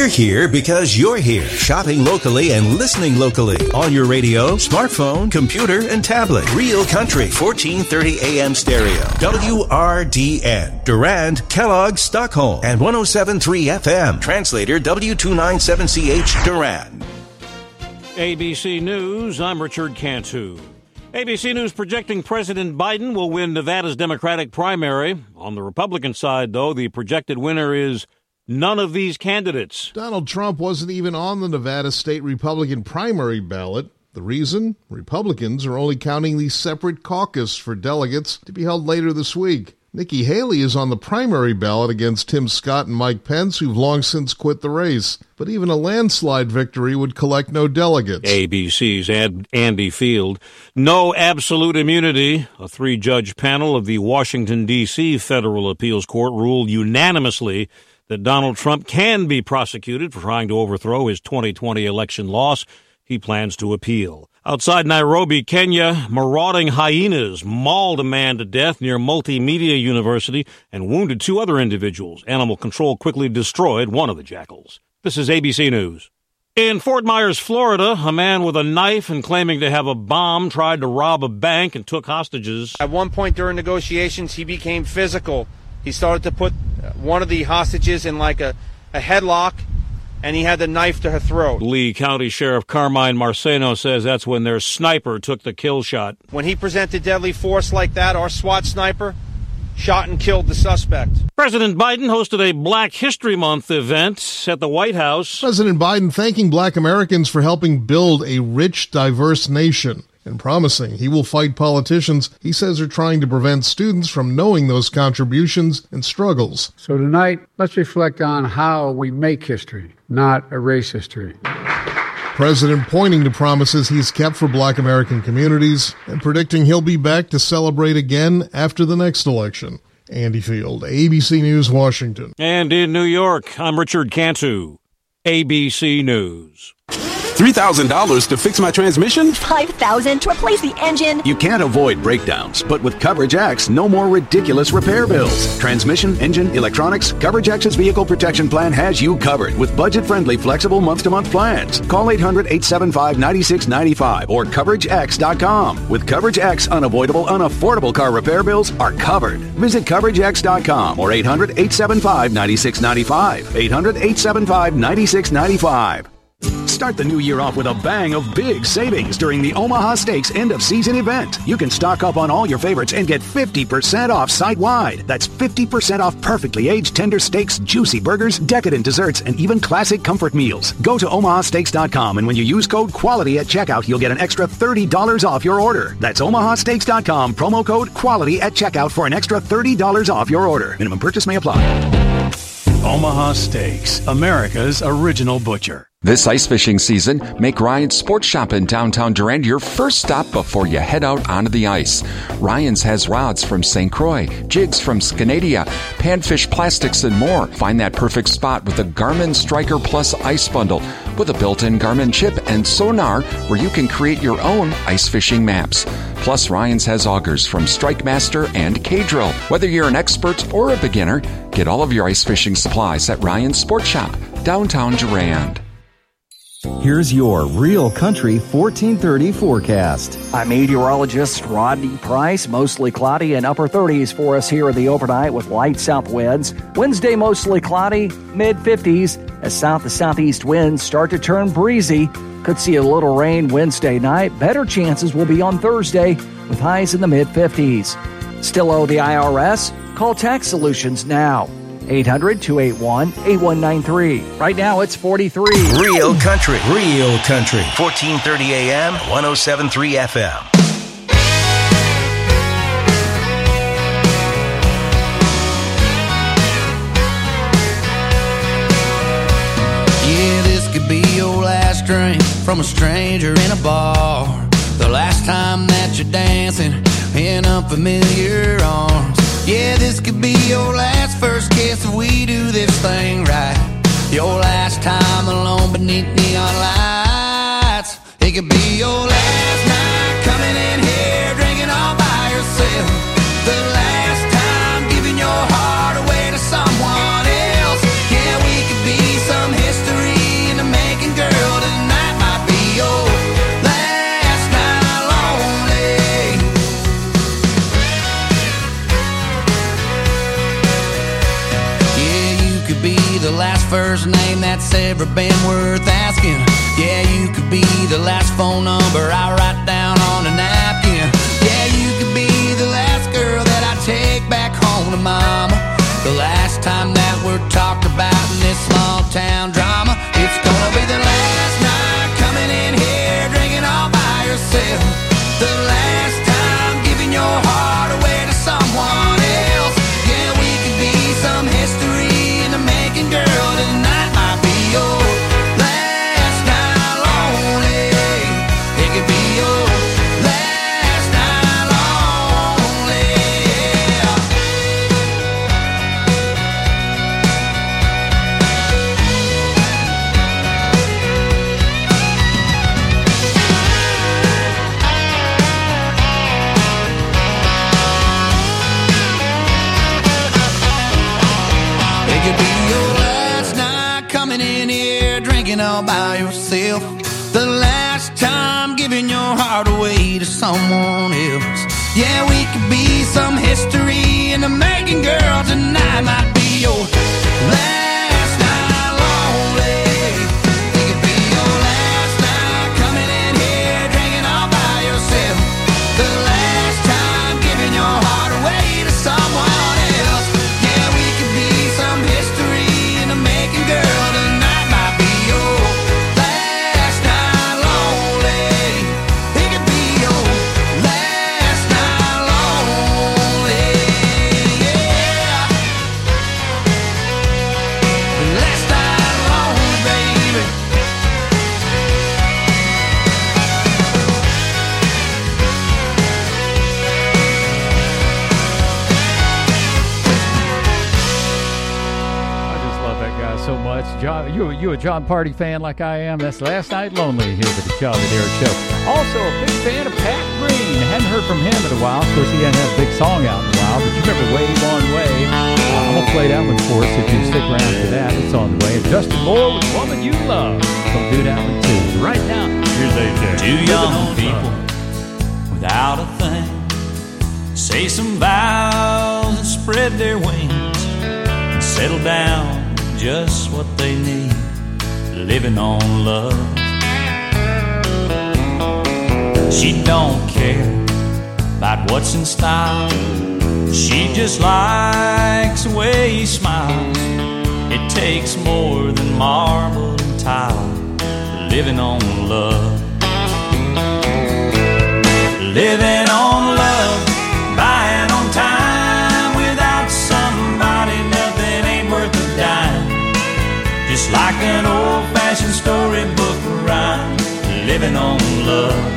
We're here because you're here, shopping locally and listening locally on your radio, smartphone, computer, and tablet. Real Country, 1430 AM stereo. WRDN, Durand, Kellogg, Stockholm, and 107.3 FM. Translator W297CH, Durand. ABC News, I'm Richard Cantu. ABC News projecting President Biden will win Nevada's Democratic primary. On the Republican side, though, the projected winner is none of these candidates. Donald Trump wasn't even on the Nevada state Republican primary ballot. The reason? Republicans are only counting the separate caucus for delegates to be held later this week. Nikki Haley is on the primary ballot against Tim Scott and Mike Pence, who've long since quit the race. But even a landslide victory would collect no delegates. ABC's Andy Field. No absolute immunity. A 3-judge panel of the Washington, D.C. Federal Appeals Court ruled unanimously that Donald Trump can be prosecuted for trying to overthrow his 2020 election loss. He plans to appeal. Outside Nairobi, Kenya, marauding hyenas mauled a man to death near Multimedia University and wounded 2 other individuals. Animal control quickly destroyed one of the jackals. This is ABC News. In Fort Myers, Florida, a man with a knife and claiming to have a bomb tried to rob a bank and took hostages. At one point during negotiations, he became physical. He started to put one of the hostages in like a headlock, and he had the knife to her throat. Lee County Sheriff Carmine Marceno says that's when their sniper took the kill shot. When he presented deadly force like that, our SWAT sniper shot and killed the suspect. President Biden hosted a Black History Month event at the White House. President Biden thanking Black Americans for helping build a rich, diverse nation and promising he will fight politicians he says are trying to prevent students from knowing those contributions and struggles. So tonight, let's reflect on how we make history, not erase history. President pointing to promises he's kept for Black American communities and predicting he'll be back to celebrate again after the next election. Andy Field, ABC News, Washington. And in New York, I'm Richard Cantu, ABC News. $3,000 to fix my transmission? $5,000 to replace the engine? You can't avoid breakdowns, but with Coverage X, no more ridiculous repair bills. Transmission, engine, electronics, Coverage X's vehicle protection plan has you covered with budget-friendly, flexible month-to-month plans. Call 800-875-9695 or CoverageX.com. With Coverage X, unavoidable, unaffordable car repair bills are covered. Visit CoverageX.com or 800-875-9695. 800-875-9695. Start the new year off with a bang of big savings during the Omaha Steaks end-of-season event. You can stock up on all your favorites and get 50% off site-wide. That's 50% off perfectly aged tender steaks, juicy burgers, decadent desserts, and even classic comfort meals. Go to omahasteaks.com, and when you use code QUALITY at checkout, you'll get an extra $30 off your order. That's omahasteaks.com, promo code QUALITY at checkout for an extra $30 off your order. Minimum purchase may apply. Omaha Steaks, America's original butcher. This ice fishing season, make Ryan's Sports Shop in downtown Durand your first stop before you head out onto the ice. Ryan's has rods from St. Croix, jigs from Scanadia, panfish plastics, and more. Find that perfect spot with the Garmin Striker Plus Ice Bundle with a built-in Garmin chip and sonar where you can create your own ice fishing maps. Plus, Ryan's has augers from Strike Master and K-Drill. Whether you're an expert or a beginner, get all of your ice fishing supplies at Ryan's Sports Shop, downtown Durand. Here's your Real Country 1430 forecast. I'm meteorologist Rodney Price. Mostly cloudy and upper 30s for us here in the overnight with light south winds. Wednesday mostly cloudy, mid-50s as south to southeast winds start to turn breezy. Could see a little rain Wednesday night. Better chances will be on Thursday with highs in the mid-50s. Still owe the IRS? Call Tax Solutions now. 800-281-8193. Right now, it's 43. Real Country. 1430 AM, 107.3 FM. Yeah, this could be your last drink from a stranger in a bar. The last time that you're dancing in unfamiliar arms. Yeah, this could be your last first kiss if we do this thing right. Your last time alone beneath neon lights. It could be your last night coming in here drinking all by yourself. The last time giving your heart away to someone else. Yeah, we could be some history the last first name that's ever been worth asking. Yeah, you could be the last phone number I write down on a napkin. Yeah, you could be the last girl that I take back home to mama. The last time that we're talked about in this small town drama. It's gonna be the last night coming in here drinking all by yourself. The last time giving your heart away to someone else. Yeah, we could be some history in the making, girl. Tonight might be your last night lonely. It could be your last night lonely. Yeah. It could be your last night coming in here drinking all by yourself. The last time giving your heart away to someone else. Yeah, we could be some history in the making, girl. Tonight might be your last night lonely. It could be your last night coming in here drinking all by yourself. The last time giving your heart away to someone else. Yeah, we could be some history in the making, girl. Tonight might be your last night lonely. It could be your last night lonely. Yeah. Last night lonely, baby. I just love that guy so much. John, you a John Party fan like I am? That's Last Night Lonely here with the Charlie Derrick Show. Also a big fan of Pat Green. Hadn't heard from him in a while. Of course, he hadn't had a big song out in a while, but you remember Wave on Wave. I'm going to play that one for us if you stick around for that. It's on the way. And Justin Moore with Woman You Love. Don't do that one too. Right now, here's AJ. Two young people without a thing say some vows and spread their wings and settle down just what they need, living on love. She don't care about what's in style. She just likes the way he smiles. It takes more than marble and tile, living on love. Living on love, buying on time. Without somebody, nothing ain't worth a dime. Just like an old-fashioned storybook rhyme, living on love.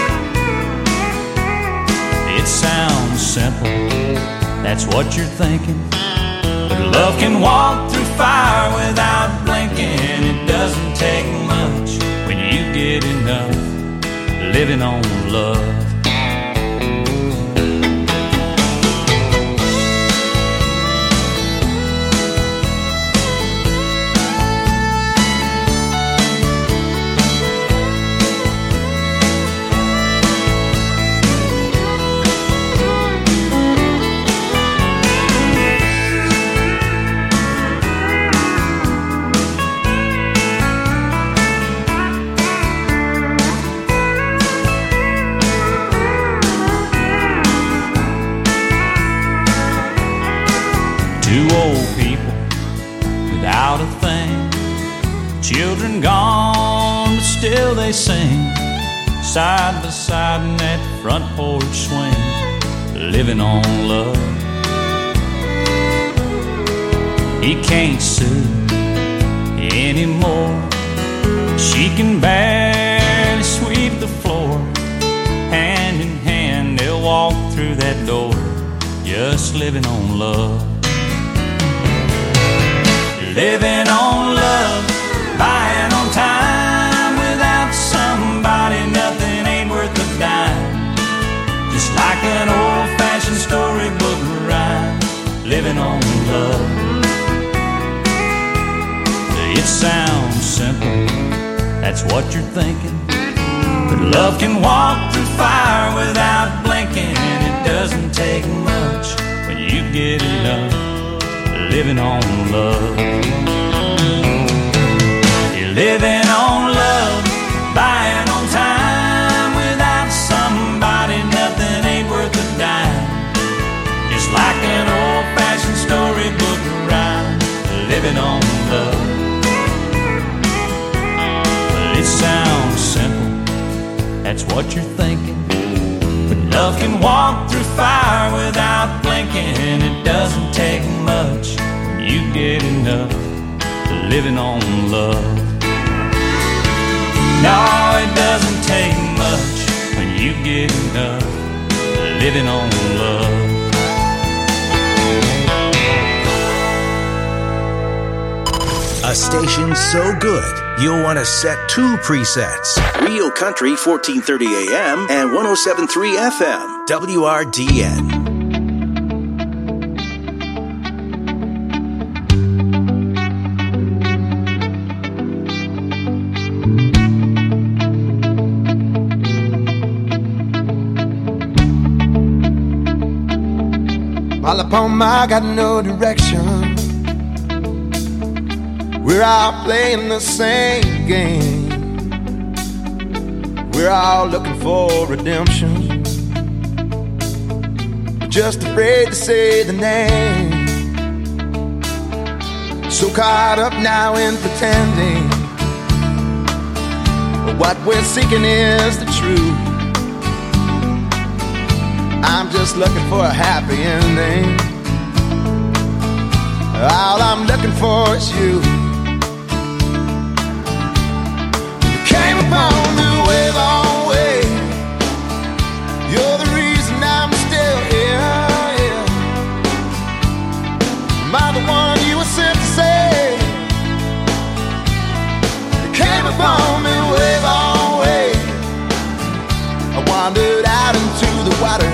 It sounds simple, that's what you're thinking. But love can walk through fire without blinking. It doesn't take much when you get enough, living on love. Two old people without a thing, children gone, but still they sing, side by side in that front porch swing, living on love. He can't sue anymore. She can barely sweep the floor. Hand in hand they'll walk through that door, just living on love. Living on love, buying on time. Without somebody, nothing ain't worth a dime. Just like an old-fashioned storybook rhyme, living on love. It sounds simple, that's what you're thinking. But love can walk through fire without blinking. It doesn't take much when you get enough, living on love. living on love, buying on time. Without somebody, nothing ain't worth a dime. Just like an old-fashioned storybook rhyme, living on love. Well, it sounds simple, that's what you're thinking. But love can walk through fire without blinking. It doesn't take much when you get enough, living on love. No, it doesn't take much when you get enough, living on love. A station so good, you'll want to set 2 presets. Real Country 1430 AM and 107.3 FM, WRDN. All upon my got no direction. We're all playing the same game. We're all looking for redemption. We're just afraid to say the name. So caught up now in pretending what we're seeking is the truth. I'm just looking for a happy ending. All I'm looking for is you. You came upon me way, long way. You're the reason I'm still here. Yeah. Am I the one you were sent to save? You came upon me way, long way. I wandered out into the water.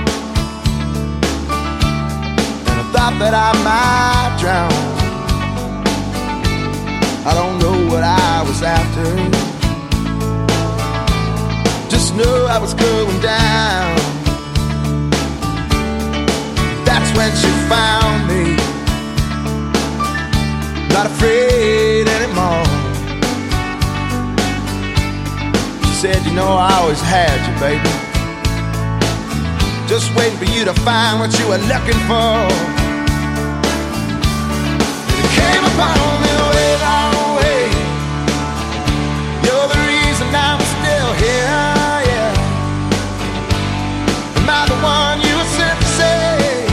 Thought that I might drown. I don't know what I was after. Just know I was going down. That's when she found me. Not afraid anymore. She said, you know, I always had you, baby. Just waiting for you to find what you were looking for. Came upon me way, long way. You're the reason I'm still here, yeah. Am I the one you were sent to save?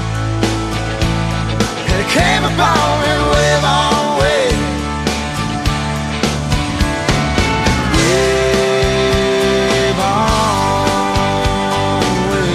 And it came upon me way, long way. Way, long way.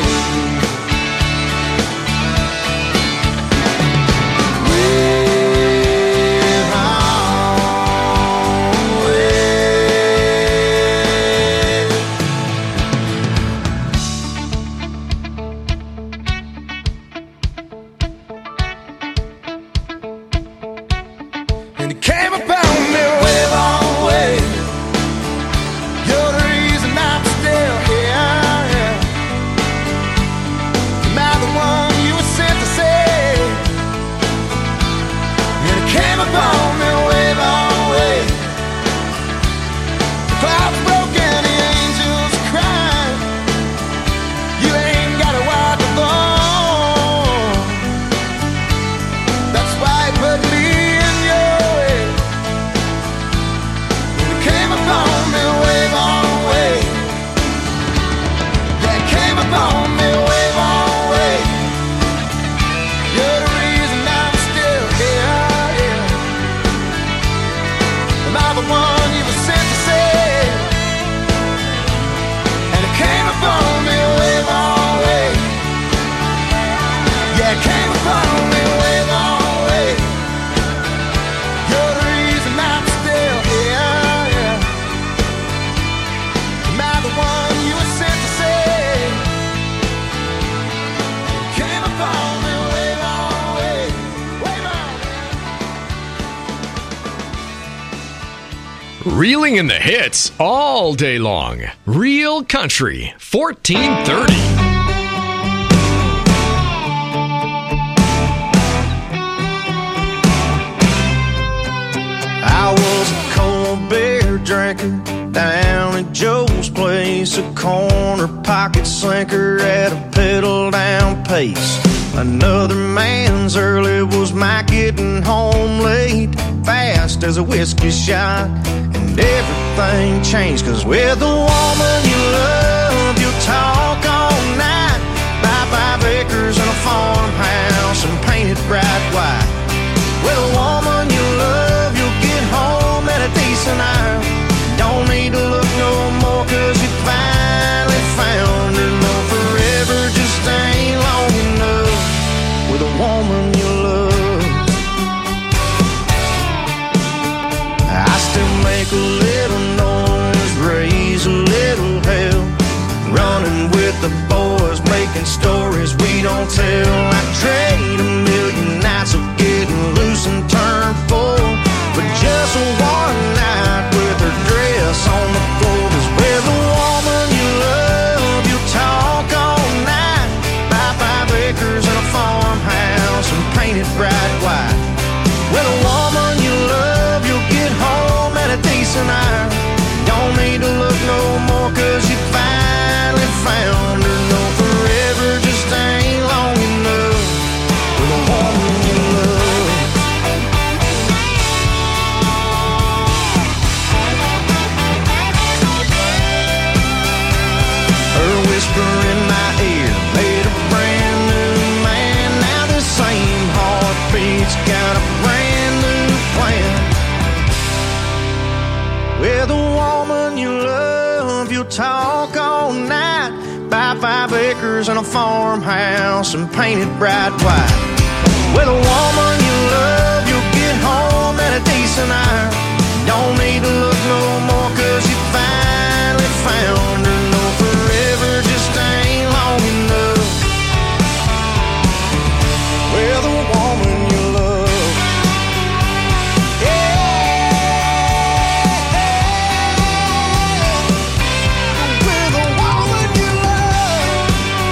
Reeling in the hits all day long. Real Country 1430. I was a cold corner pocket sinker at a pedal down pace. Another man's early was my getting home late, fast as a whiskey shot, and everything changed. Cause with the woman you love, you'll talk all night. Buy 5 acres and a farmhouse and paint it bright white. With a woman you love, you'll get home at a decent hour. Don't need to look no more, cause you finally found her. No, forever just ain't long enough with a woman you love. I still make a little noise, raise a little hell, running with the boys, making stories we don't tell. I trade a million nights of getting loose and turn full for just one night with her dress on the floor. Cause with a woman you love, you'll talk all night. Buy 5 acres and a farmhouse and paint it bright white. With a woman you love, you'll get home at a decent hour. Don't need to look no more, cause you finally found her. No, forever just ain't long enough with a woman you love. Her whisper in my ear made a brand new man. Now the same heartbeat's got a brand new plan. With a woman you love, you'll talk all night. Buy 5 acres and a farmhouse and paint it bright white. With a woman you love, you'll get home at a decent hour. Don't need to look no more, cause you finally found her. No, forever just ain't long enough with a woman you love. Yeah. With a woman you love.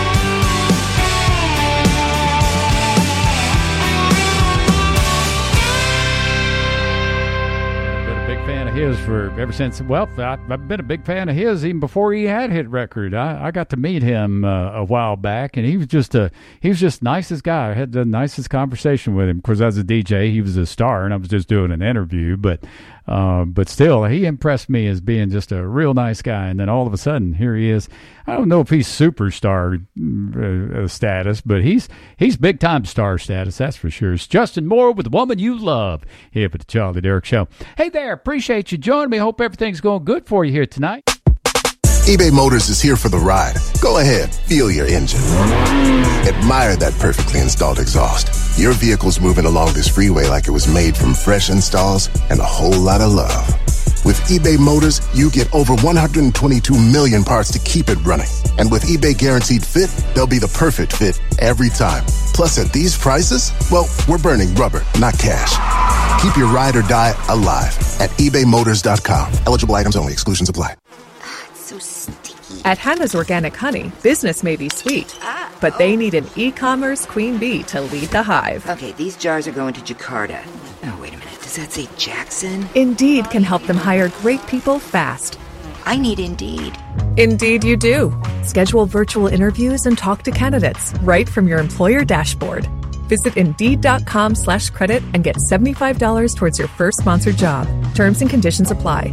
Been a big fan of his for ever since. Well, I've been a big fan of his even before he had hit record. I got to meet him a while back, and he was just nicest guy. I had the nicest conversation with him. Of course, as a DJ, he was a star, and I was just doing an interview. But still, he impressed me as being just a real nice guy. And then all of a sudden, here he is. I don't know if he's superstar status, but he's big time star status. That's for sure. It's Justin Moore with The Woman You Love here at the Charlie Derrick Show. Hey there, appreciate you joining me. Hope everything's going good for you here tonight. eBay Motors is here for the ride. Go ahead, feel your engine. Admire that perfectly installed exhaust. Your vehicle's moving along this freeway like it was made from fresh installs and a whole lot of love. With eBay Motors, you get over 122 million parts to keep it running. And with eBay Guaranteed Fit, they'll be the perfect fit every time. Plus, at these prices, well, we're burning rubber, not cash. Keep your ride or die alive at ebaymotors.com. Eligible items only. Exclusions apply. So sticky. At Hannah's Organic Honey, business may be sweet, but they need an e-commerce queen bee to lead the hive. Okay, these jars are going to Jakarta. Oh, wait a minute. Does that say Jackson? Indeed can help them hire great people fast. I need Indeed. Indeed you do. Schedule virtual interviews and talk to candidates right from your employer dashboard. Visit Indeed.com/credit and get $75 towards your first sponsored job. Terms and conditions apply.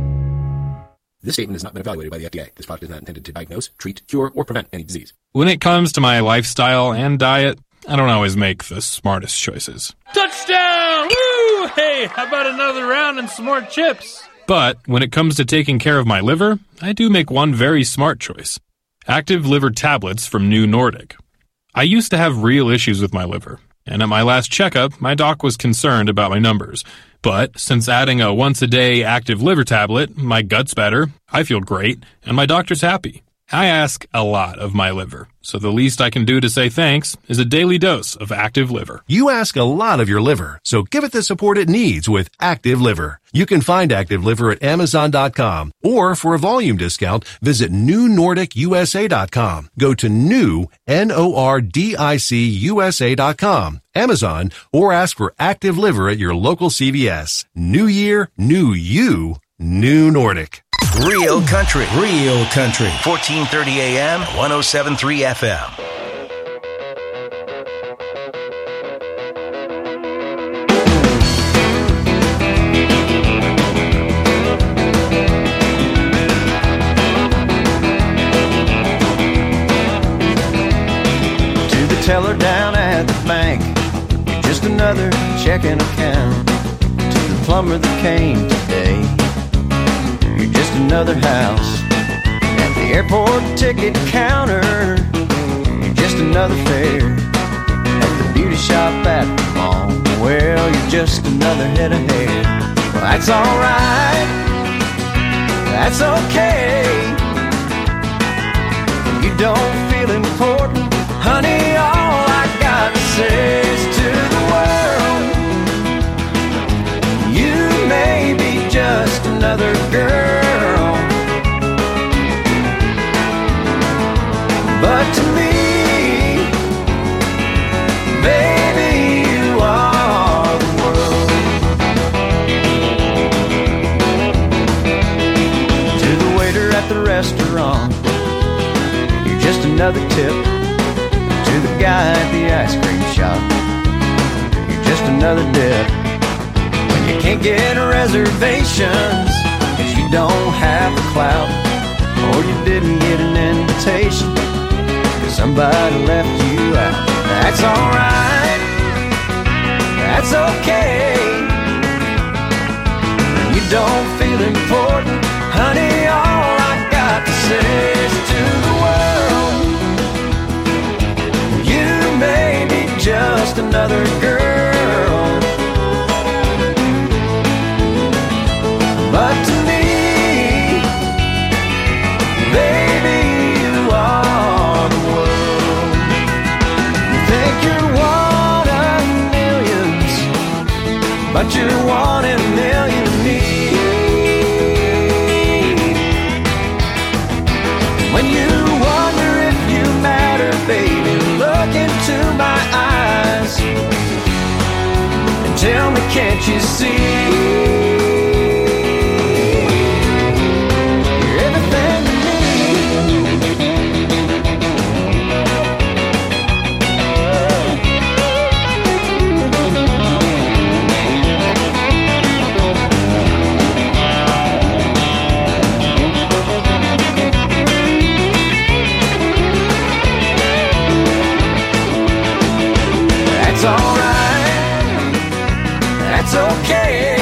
This statement has not been evaluated by the FDA. This product is not intended to diagnose, treat, cure, or prevent any disease. When it comes to my lifestyle and diet, I don't always make the smartest choices. Touchdown! Woo! Hey, how about another round and some more chips? But when it comes to taking care of my liver, I do make one very smart choice. Active Liver Tablets from New Nordic. I used to have real issues with my liver, and at my last checkup, my doc was concerned about my numbers. But since adding a once-a-day Active Liver Tablet, my gut's better, I feel great, and my doctor's happy. I ask a lot of my liver, so the least I can do to say thanks is a daily dose of Active Liver. You ask a lot of your liver, so give it the support it needs with Active Liver. You can find Active Liver at Amazon.com, or for a volume discount, visit NewNordicUSA.com. Go to NewNordicUSA.com, Amazon, or ask for Active Liver at your local CVS. New year, new you, New Nordic. Real country. Real country. 1430 AM, 107.3 FM. To the teller down at the bank, you're just another checking account. To the plumber that came today, you're just another house. At the airport ticket counter, you're just another fare. At the beauty shop at the mall, well, you're just another head of hair. Well, that's alright, that's okay. You don't feel important, honey, all I got to say is to the world, you may be just another girl, but to me, baby, you are the world. To the waiter at the restaurant, you're just another tip. To the guy at the ice cream shop, you're just another dip. When you can't get reservations, cause you don't have the clout, or you didn't get an invitation, cause somebody left you out. That's alright, that's okay. When you don't feel important, honey, all I got to say is to the world, you may be just another girl, but to me, baby, you are the world. You think you're one of millions, but you're one in a million me. When you wonder if you matter, baby, look into my eyes and tell me, can't you see? You're everything to me. That's alright, that's okay.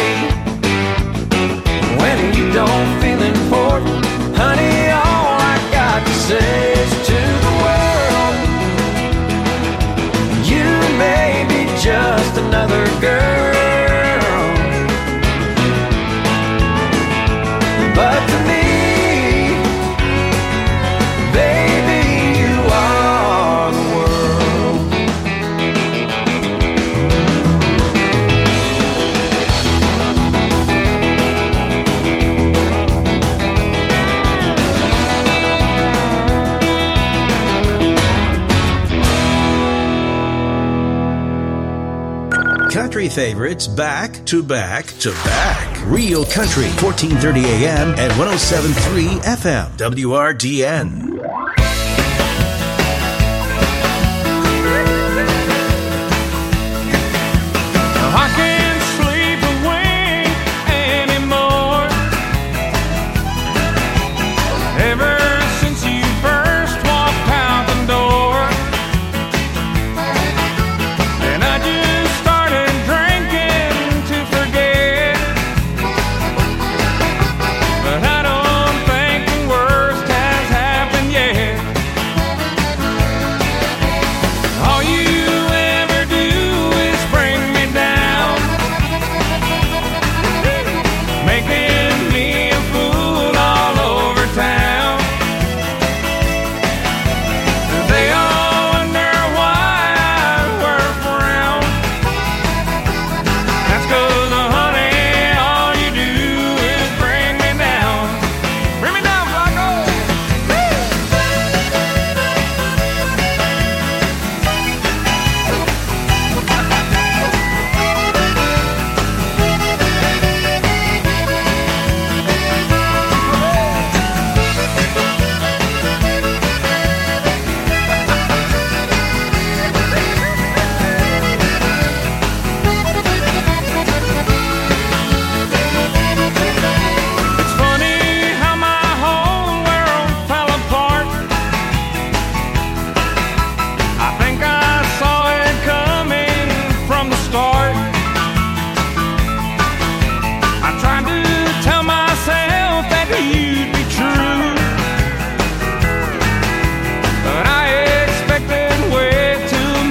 When you don't feel important, honey, all I got to say is to the world, you may be just another girl, but to me, baby, you are the world. Country favorites back to back to back. Real country, 1430 AM and 107.3 FM. WRDN. I can't sleep away anymore. Ever since you first walked out the door, and I just started drinking to forget. But I don't think the worst has happened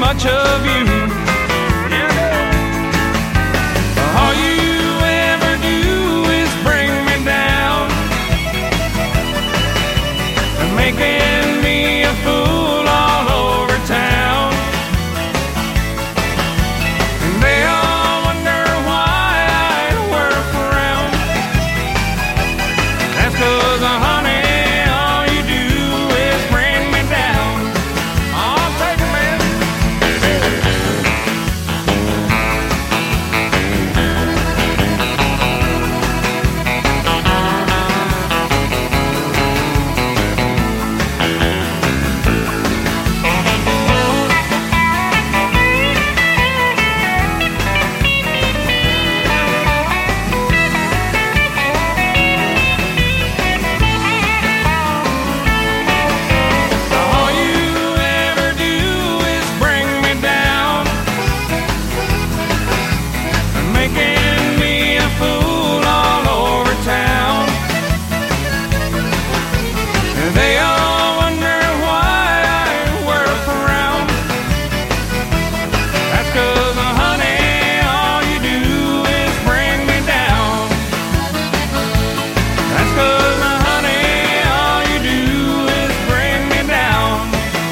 much of you. All you ever do is bring me down, making me a fool all over town. And they all wonder why I work around. That's 'cause, honey, all you do is bring me down. I'll take it, man. All you ever do is bring me down, making me a fool all over town. They all wonder why I work around. That's 'cause, honey, all you do is bring me down. That's 'cause, honey, all you do is bring me down.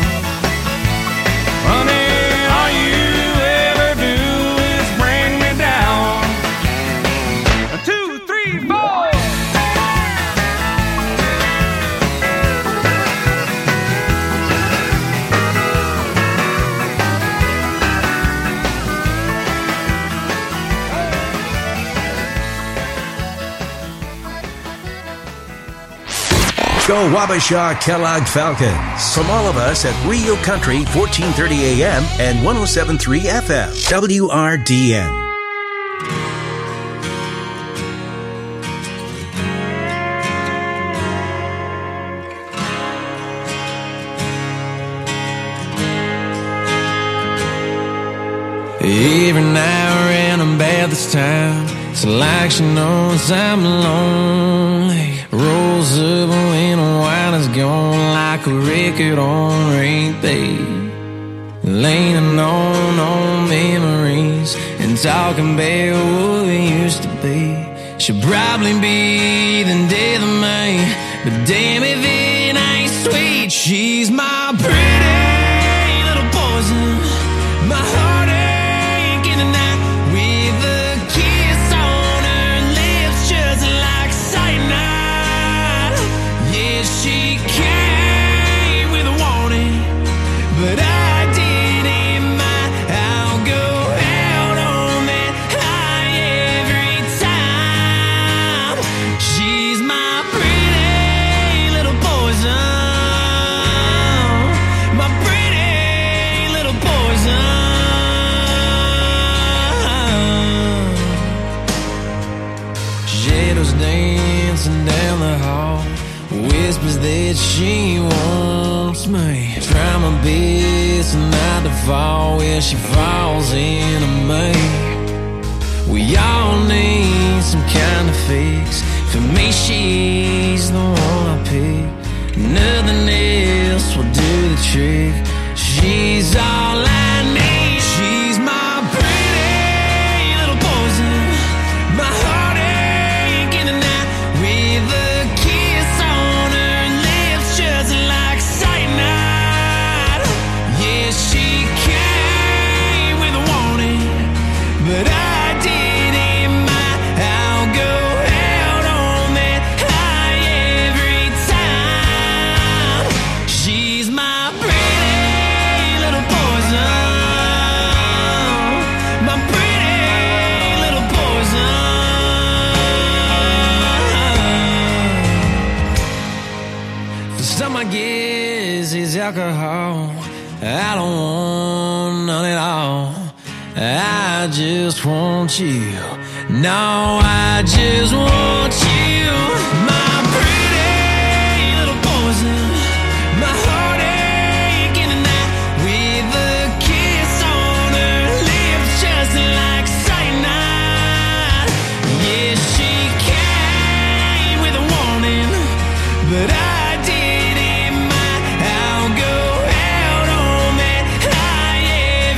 Honey, all you ever do is bring me down. 2, 3, 4. Go Wabasha Kellogg Falcons. From all of us at Real Country 1430 AM and 107.3 FM. WRDN. Every now and then about this time, it's like she knows I'm lonely. Rolls up when the wine is gone, like a record on repeat. Leaning on memories and talking about what we used to be. She'll probably be the death of me, but damn if it ain't sweet. She's my pretty little poison, my heartache in the night, with a kiss on her lips just like cyanide. Yeah, she came with a warning, but I didn't mind. I'll go out on that high every time. She's my pretty little poison, my pretty little poison. Shadows dancing down the hall, whispers that she wants me. Try my best not to fall where she falls into me. We all need some kind of fix. For me, she's the one I pick. Nothing else will do the trick. She's all I need. She's my pretty little poison, my heartache in the night, with a kiss on her lips just like cyanide. Yeah, she came with a warning, but I didn't mind. I'll go out on that high every time. She's my pretty little poison, my pretty little poison. For some, I guess it's alcohol. I don't want none at all. I just want you. No, I just want you. My pretty little poison, my heartache in the night, with a kiss on her lips just like cyanide. Yeah, she came with a warning, but I didn't mind. I'll go out on that high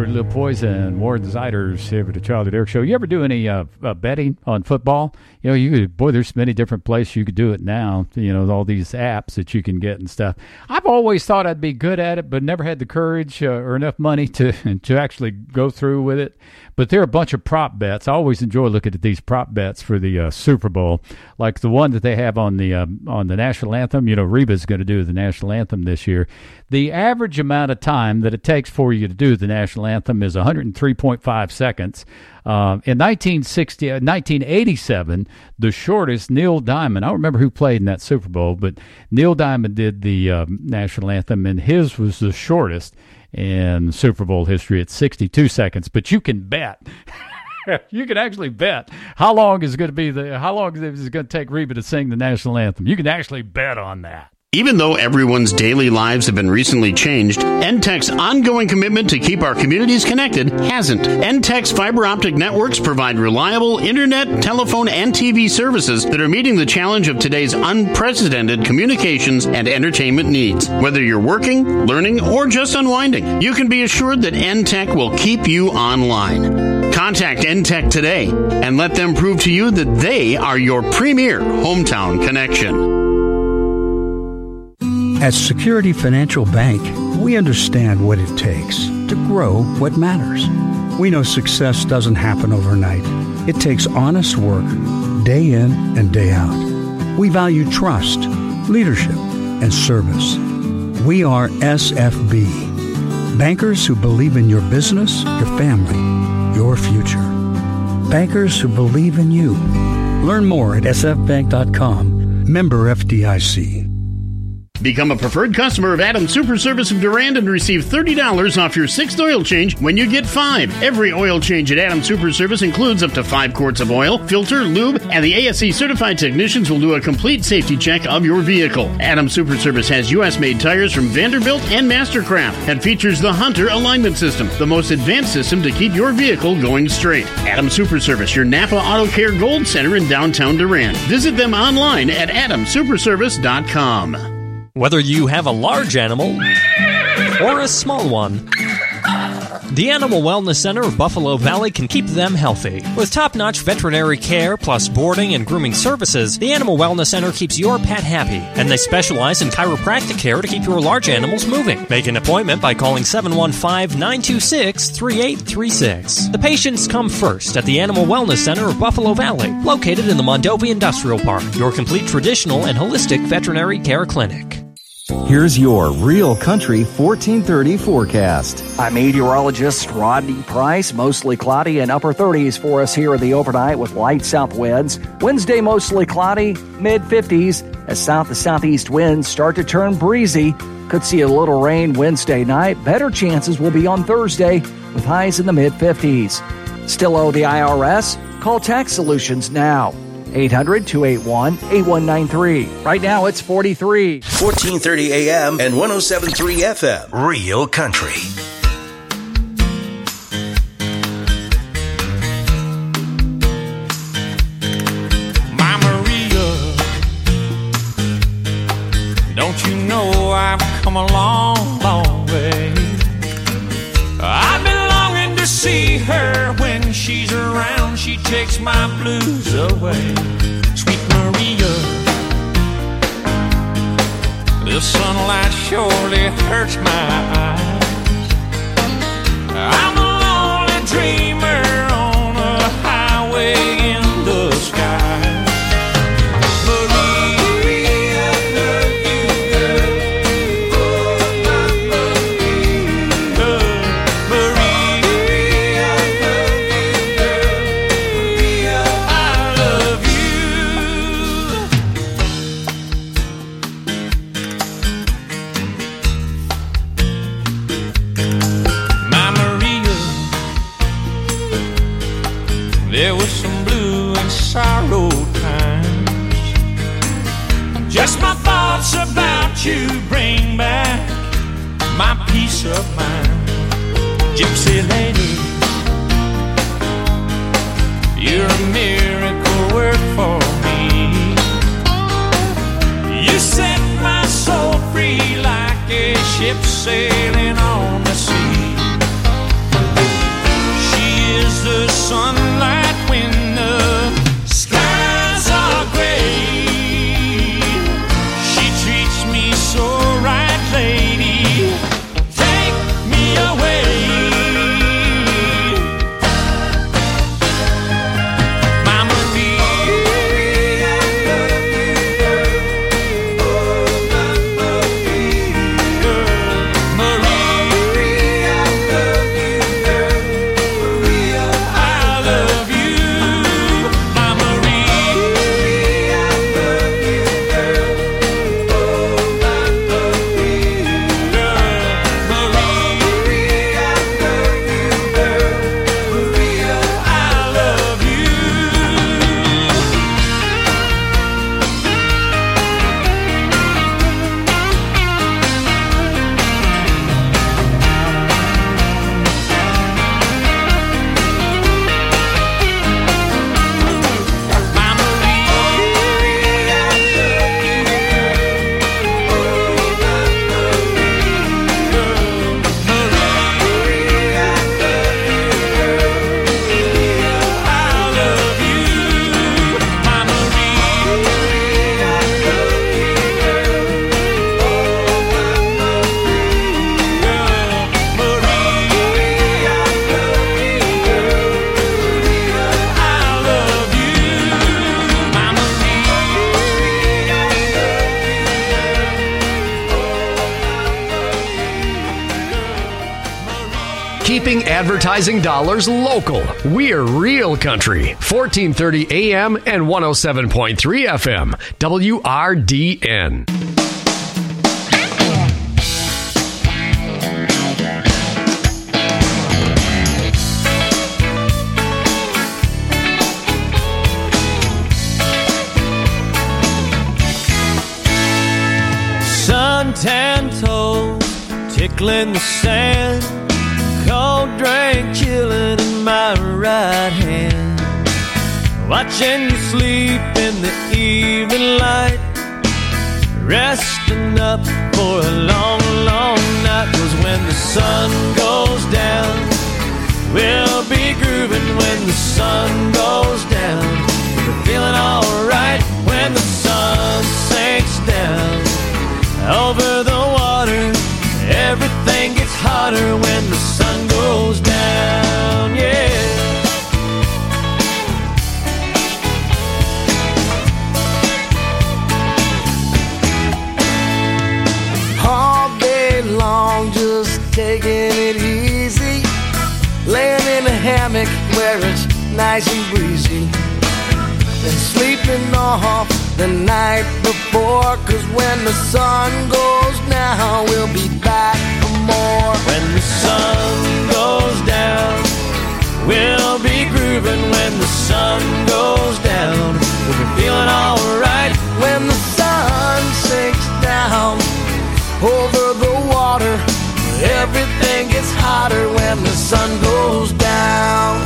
for Little Poison, Warren Zeiders here with the Charlie Derrick Show. You ever do any betting on football? You know, there's many different places you could do it now. You know, all these apps that you can get and stuff. I've always thought I'd be good at it, but never had the courage or enough money to actually go through with it. But there are a bunch of prop bets. I always enjoy looking at these prop bets for the Super Bowl, like the one that they have on the national anthem. You know, Reba's going to do the national anthem this year. The average amount of time that it takes for you to do the national anthem is 103.5 seconds. In 1987, the shortest, Neil Diamond, I don't remember who played in that Super Bowl, but Neil Diamond did the national anthem, and his was the shortest in Super Bowl history at 62 seconds. But you can bet. You can actually bet how long is it going to take Reba to sing the national anthem. You can actually bet on that. Even though everyone's daily lives have been recently changed, NTEC's ongoing commitment to keep our communities connected hasn't. NTEC's fiber optic networks provide reliable internet, telephone, and TV services that are meeting the challenge of today's unprecedented communications and entertainment needs. Whether you're working, learning, or just unwinding, you can be assured that NTEC will keep you online. Contact NTEC today and let them prove to you that they are your premier hometown connection. At Security Financial Bank, we understand what it takes to grow what matters. We know success doesn't happen overnight. It takes honest work, day in and day out. We value trust, leadership, and service. We are SFB, bankers who believe in your business, your family, your future. Bankers who believe in you. Learn more at sfbank.com. Member FDIC. Become a preferred customer of Adams Super Service of Durand and receive $30 off your 6th oil change when you get 5. Every oil change at Adams Super Service includes up to 5 quarts of oil, filter, lube, and the ASE certified technicians will do a complete safety check of your vehicle. Adams Super Service has U.S.-made tires from Vanderbilt and Mastercraft and features the Hunter alignment system, the most advanced system to keep your vehicle going straight. Adams Super Service, your Napa Auto Care Gold Center in downtown Durand. Visit them online at adamsuperservice.com. Whether you have a large animal or a small one, the Animal Wellness Center of Buffalo Valley can keep them healthy. With top-notch veterinary care plus boarding and grooming services, the Animal Wellness Center keeps your pet happy, and they specialize in chiropractic care to keep your large animals moving. Make an appointment by calling 715-926-3836. The patients come first at the Animal Wellness Center of Buffalo Valley, located in the Mondovi Industrial Park, your complete traditional and holistic veterinary care clinic. Here's your Real Country 1430 forecast. I'm meteorologist Rodney Price. Mostly cloudy and upper 30s for us here in the overnight with light south winds. Wednesday mostly cloudy, mid-50s as south to southeast winds start to turn breezy. Could see a little rain Wednesday night. Better chances will be on Thursday with highs in the mid-50s. Still owe the IRS? Call Tax Solutions now. 800-281-8193. Right now, it's 43. 1430 AM and 107.3 FM. Real Country. My Maria, don't you know I've come a long, long way? I've been longing to see her when she's around. She takes my blues away. Sweet Maria, the sunlight surely hurts my eyes. I'm a lonely dreamer on a highway in the sky. Maria, love you, girl. Oh, my Maria. Maria, love you, girl. Maria, I love you. My Maria, there was some blue and sorrow times. Just my thoughts about you bring back my peace of mind. Gypsy lady, you're a miracle work for me. You set my soul free like a ship sailing on the sea. keeping advertising dollars local. We're Real Country, 1430 AM and 107.3 FM, WRDN. Suntan toes tickling the sand, cold drink chilling in my right hand, watching you sleep in the evening light, resting up for a long, long night. 'Cause when the sun goes down, we'll be grooving. When the sun goes down, we're feeling alright. When the sun sinks down over the water, everything gets hotter when the sun goes down, yeah. All day long, just taking it easy, laying in a hammock where it's nice and breezy, and sleeping off the night before. 'Cause when the sun goes down, we'll be back for more. When the sun goes down, we'll be grooving. When the sun goes down, we'll be feeling alright. When the sun sinks down over the water, everything gets hotter when the sun goes down.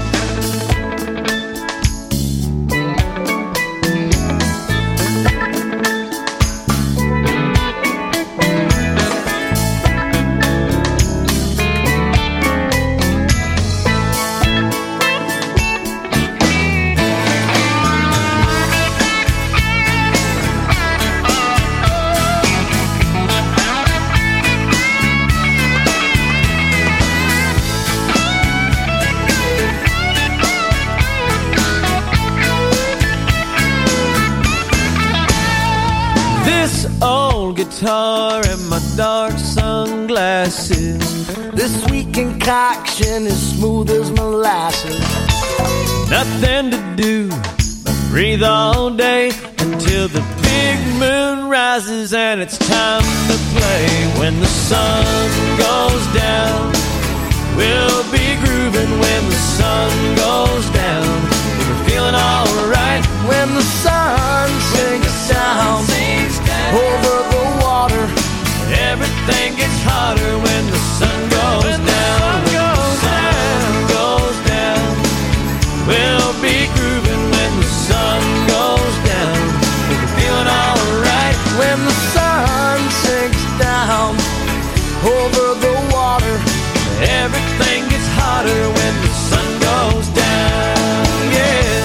Old guitar and my dark sunglasses, this sweet concoction is smooth as molasses. Nothing to do but breathe all day until the big moon rises and it's time to play. When the sun goes down, we'll be grooving. When the sun goes down, we're feeling alright. When the sun sinks down over the water, everything gets hotter when the sun goes down. When the sun goes down, we'll be grooving. When the sun goes down, we're feeling alright. When the sun sinks down over the water, everything gets hotter when the sun goes down, yeah.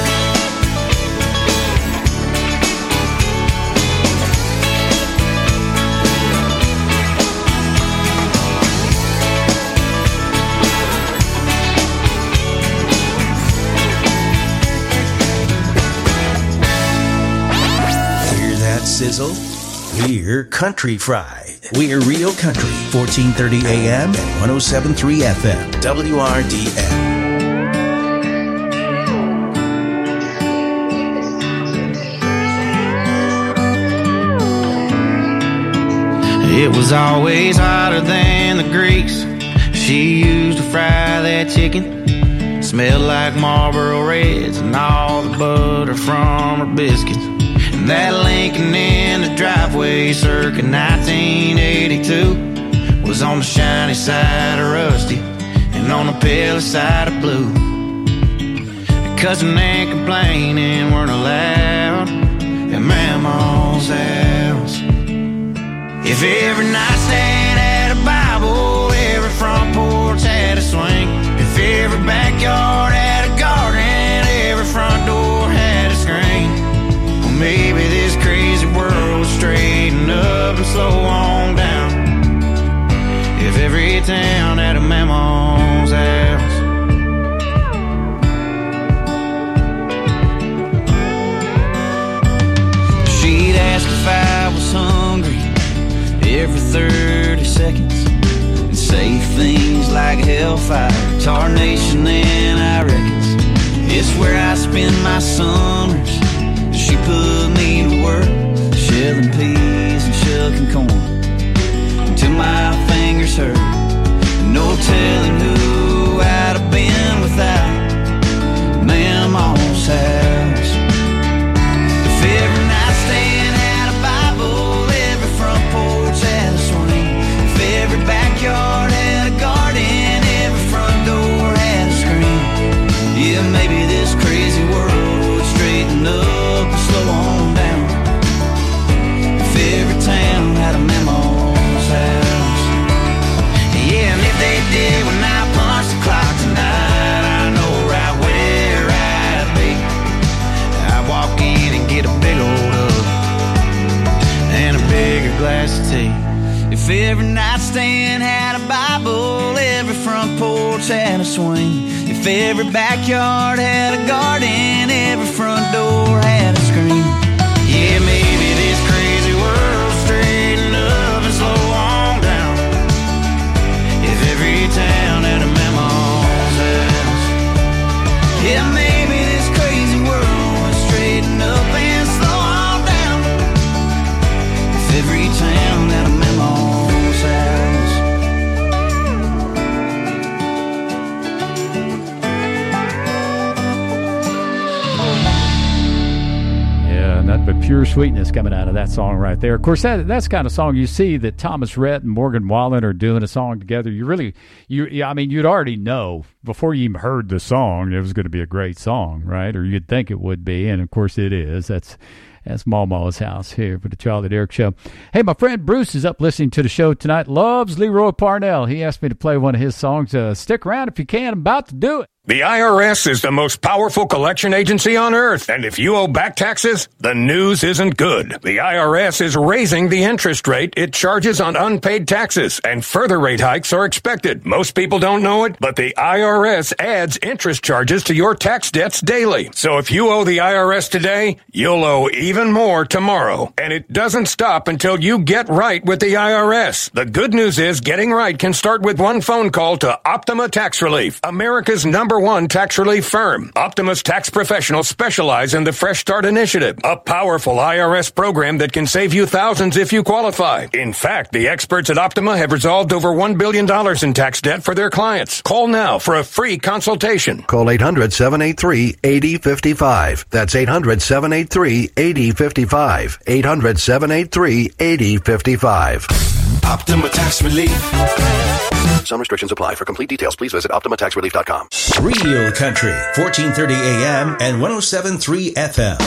Sizzle, we're country fried. We're Real Country, 1430 AM and 107.3 FM, WRDN. It was always hotter than the grease she used to fry that chicken. Smelled like Marlboro Reds and all the butter from her biscuits. And that Lincoln in the driveway circa 1982 was on the shiny side of rusty and on the pale side of blue. And cussing and complaining weren't allowed at Mama's house. If every nightstand had a Bible, every front porch had a swing, if every backyard had a garden, every front door had a screen, well, maybe this crazy world would straighten up and slow on down if every town had a Mama's house. She'd ask if I was hungry every third hellfire, tarnation, and I reckons it's where I spend my summers. She put me to work, shelling peas and shucking corn, until my fingers hurt. No telling who I'd have been without Mama's house. If every nightstand had a Bible, every front porch had a swing, if every backyard had a garden, every front door had a screen, yeah, maybe this crazy world would straighten up and slow on down. If every town had a Mama's house, yeah, and if they did when I punch the clock tonight, I know right where I'd be. I'd walk in and get a big old hug and a bigger glass of tea. If every nightstand had a Bible, every front porch had a swing, if every backyard had a garden, every front door had a screen, yeah, maybe this crazy world straighten up and slow on down. If every town had a Mama's house, yeah, maybe this crazy world would straighten up and slow on down. If every town had a Mama's house. Yeah, nothing but pure sweetness coming out of that song right there. Of course, that's the kind of song you see that Thomas Rhett and Morgan Wallen are doing a song together. I mean, you'd already know before you even heard the song it was going to be a great song, right? Or you'd think it would be, and of course it is. That's Mama's house here for the Charlie Derrick Show. Hey, my friend Bruce is up listening to the show tonight. Loves Leroy Parnell. He asked me to play one of his songs. Stick around if you can. I'm about to do it. The IRS is the most powerful collection agency on earth, and if you owe back taxes, the news isn't good. The IRS is raising the interest rate it charges on unpaid taxes, and further rate hikes are expected. Most people don't know it, but the IRS adds interest charges to your tax debts daily. So if you owe the IRS today, you'll owe even more tomorrow. And it doesn't stop until you get right with the IRS. The good news is getting right can start with one phone call to Optima Tax Relief, America's #1 tax relief firm. Optima's tax professionals specialize in the Fresh Start Initiative, a powerful IRS program that can save you thousands if you qualify. In fact, the experts at Optima have resolved over $1 billion in tax debt for their clients. Call now for a free consultation. Call 800-783-8055. That's 800-783-8055. 800-783-8055. Optima Tax Relief. Some restrictions apply. For complete details, please visit OptimaTaxRelief.com. Real Country, 1430 AM and 107.3 FM.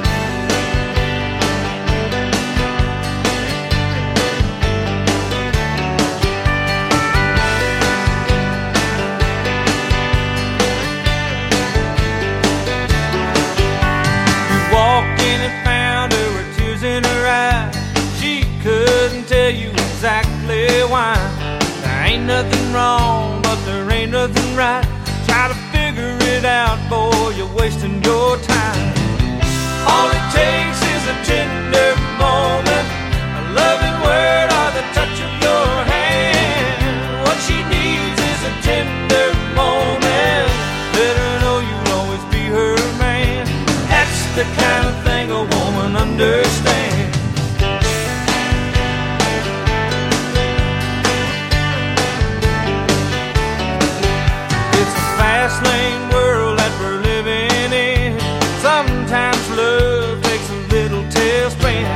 You walked in and found her with tears in her eyes. She couldn't tell you exactly why. There ain't nothing wrong, but there ain't nothing right. Try to figure it out, boy, you're wasting your time. All it takes is a tender moment, a loving word or the touch of your hand. What she needs is a tender moment. Let her know you'll always be her man. That's the kind of thing a woman understands. Fast lane world that we're living in. Sometimes love takes a little tailspin.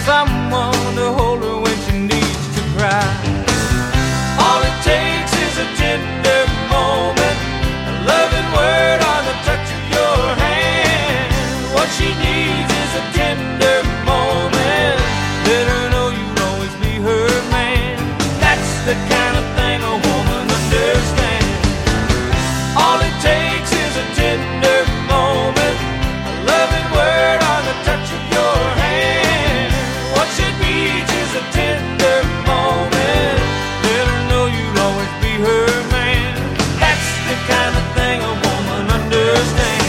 someone to hold her when she needs to cry. All it takes is a tender moment, a loving word on the touch of your hand. What she needs is a tender moment. Let her know you'll always be her man. That's the kind of thing a woman understands. All it takes is a tender moment, a loving word on the touch of your hand. What she needs is a tender moment. Let her know you'll always be her man. That's the kind of thing a woman understands.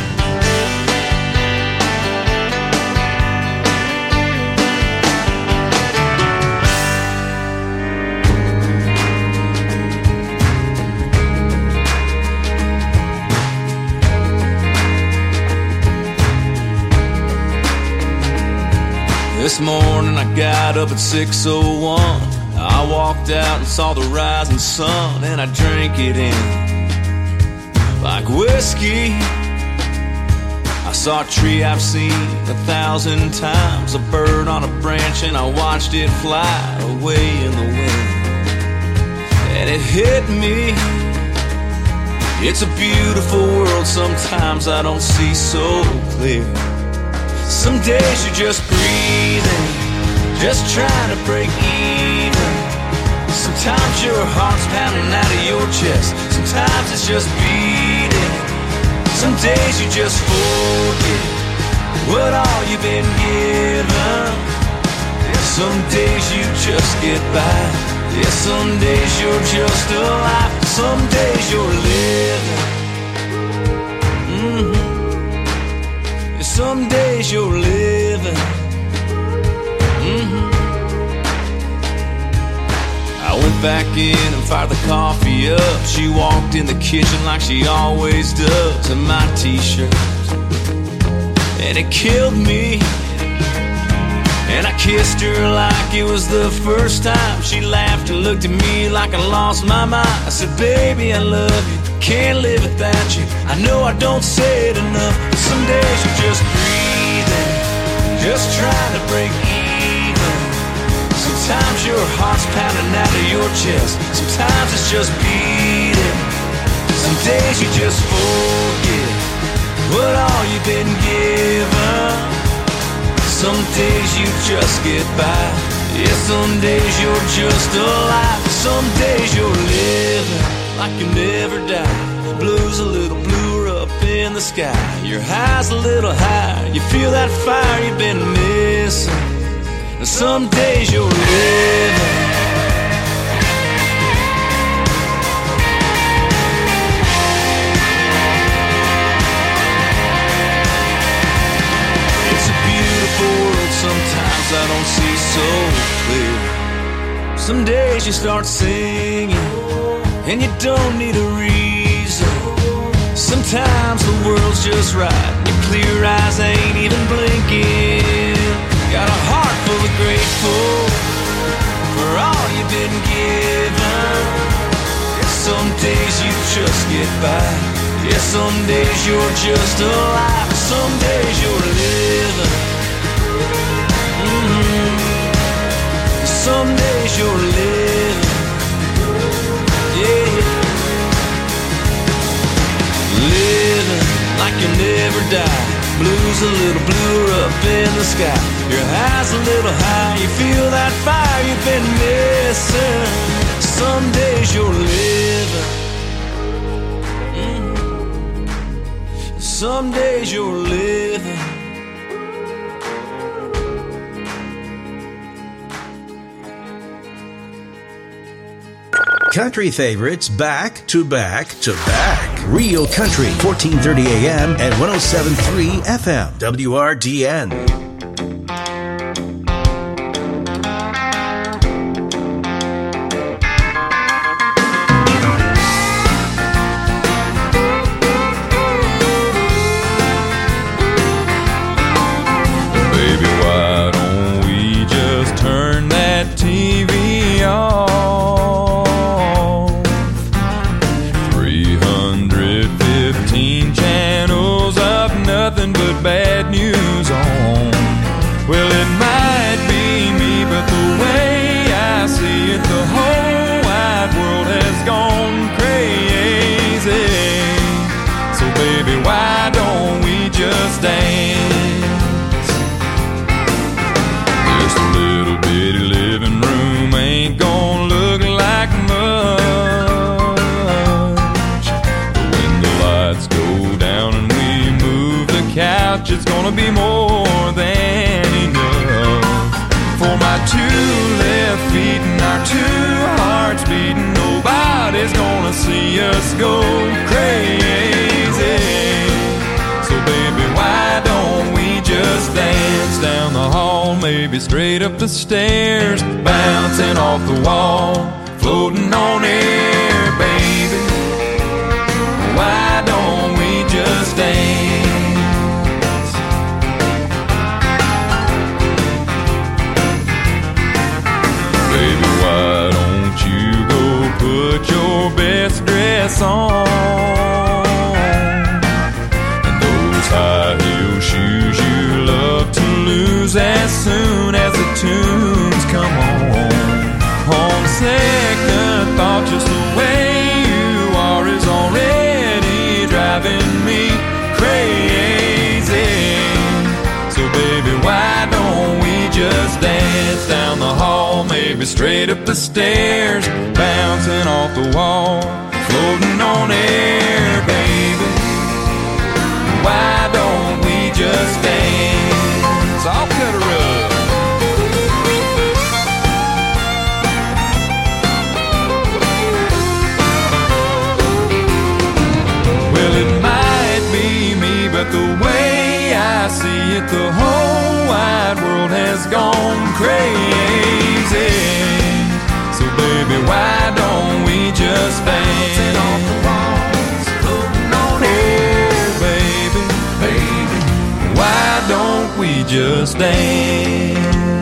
This morning I got up at 6:01. I walked out and saw the rising sun, and I drank it in like whiskey. I saw a tree I've seen 1,000 times, a bird on a branch, and I watched it fly away in the wind. And it hit me, it's a beautiful world, sometimes I don't see so clear. Some days you're just breathing, just trying to break even. Sometimes your heart's pounding out of your chest, sometimes it's just beating. Some days you just forget what all you've been given. Some days you just get by. Yeah, some days you're just alive. Some days you're living. Some days you're living. I went back in and fired the coffee up. She walked in the kitchen like she always does, in my t-shirt, and it killed me. And I kissed her like it was the first time. She laughed and looked at me like I lost my mind. I said, baby, I love you, can't live without you. I know I don't say it enough, but some days you're just breathing, just trying to break even. Sometimes your heart's pounding out of your chest, sometimes it's just beating. Some days you just forget what all you've been given. Some days you just get by. Yeah, some days you're just alive. Some days you're living like you never die. Blue's a little bluer up in the sky. Your high's a little higher. You feel that fire you've been missing. And some days you're living. Sometimes I don't see so clear. Some days you start singing and you don't need a reason. Sometimes the world's just right, your clear eyes ain't even blinking. Got a heart full of grateful for all you've been given. Some days you just get by. Yeah, some days you're just alive. Some days you're living. Some days you're living, yeah. Living like you never die. Blue's a little bluer up in the sky. Your high's a little high. You feel that fire you've been missing. Some days you're living. Some days you're living. Country favorites back to back to back. Real Country, 1430 AM and 107.3 FM. WRDN. Baby, why don't we just turn that TV on? 315 channels of nothing but bad news on. gonna be more than enough. For my two left feet and our two hearts beating, nobody's gonna see us go crazy. So baby, why don't we just dance down the hall, maybe straight up the stairs, bouncing off the wall, floating on air, baby. Why don't we just dance? Baby, why don't you go put your best dress on, and those high heel shoes you love to lose as soon as the tunes come on. On second thought, just the way you are is already driving me crazy. So baby, why don't we just dance down the hall, maybe straight up the stairs, bouncing off the wall, floating on air, baby. Why don't we just dance? I'll cut a rug. Well, it might be me, but the way I see it, the whole wide world has gone crazy. So baby, why don't we just dance off the walls, floating on air, baby, baby. Why don't we just dance?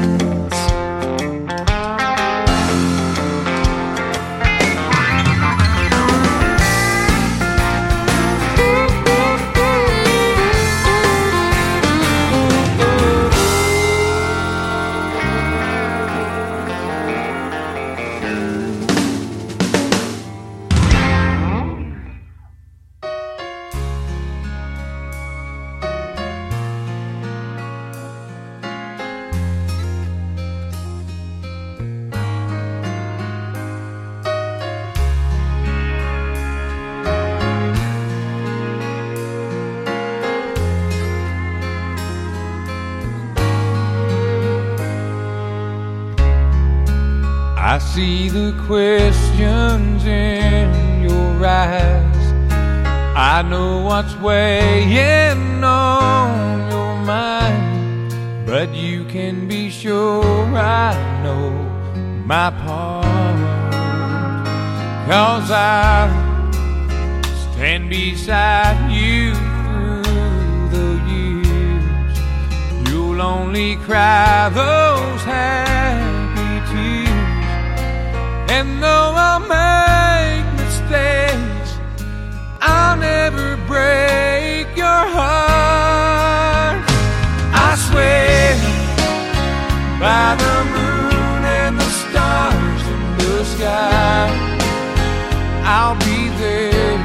I see the questions in your eyes. I know what's weighing on your mind, but you can be sure I know my part. 'Cause I stand beside you through the years. You'll only cry those happy tears. And though I'll make mistakes, I'll never break your heart. I swear by the moon and the stars in the sky, I'll be there.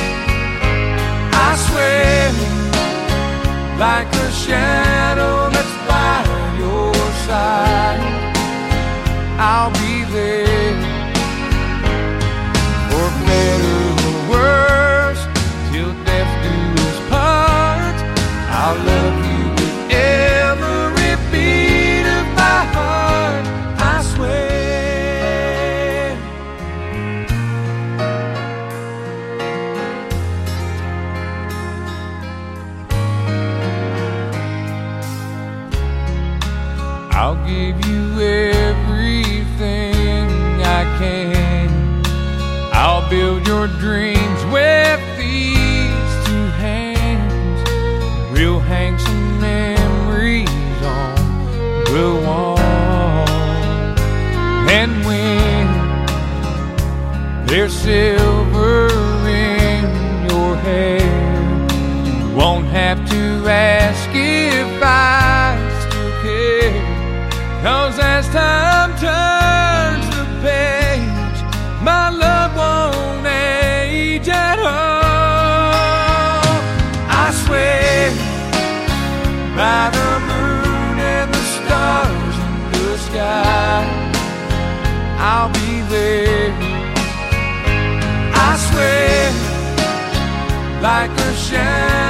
I swear like a shadow that's by your side, I'll be there. For better or worse, till death do us part, I'll love you with every beat of my heart, I swear. I'll give you everything I can. I'll build your dreams with these two hands. We'll hang some memories on the wall. And when there's silver in your hair, you won't have to ask if I still care. 'Cause as time turns the page, my love won't age at all. I swear by the moon and the stars in the sky, I'll be there. I swear like a shadow